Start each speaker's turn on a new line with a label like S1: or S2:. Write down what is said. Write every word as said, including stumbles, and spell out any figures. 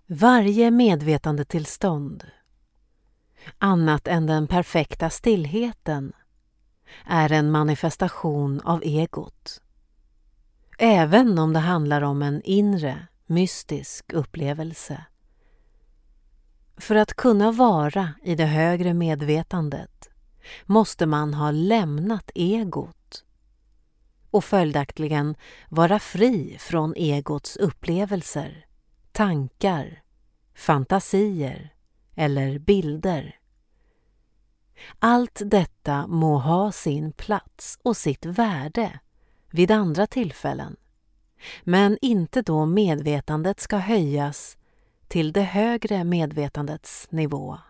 S1: Varje medvetandetillstånd, annat än den perfekta stillheten, är en manifestation av egot. Även om det handlar om en inre, mystisk upplevelse. För att kunna vara i det högre medvetandet måste man ha lämnat egot och följaktligen vara fri från egots upplevelser, tankar, fantasier eller bilder. Allt detta må ha sin plats och sitt värde vid andra tillfällen, men inte då medvetandet ska höjas till det högre medvetandets nivå.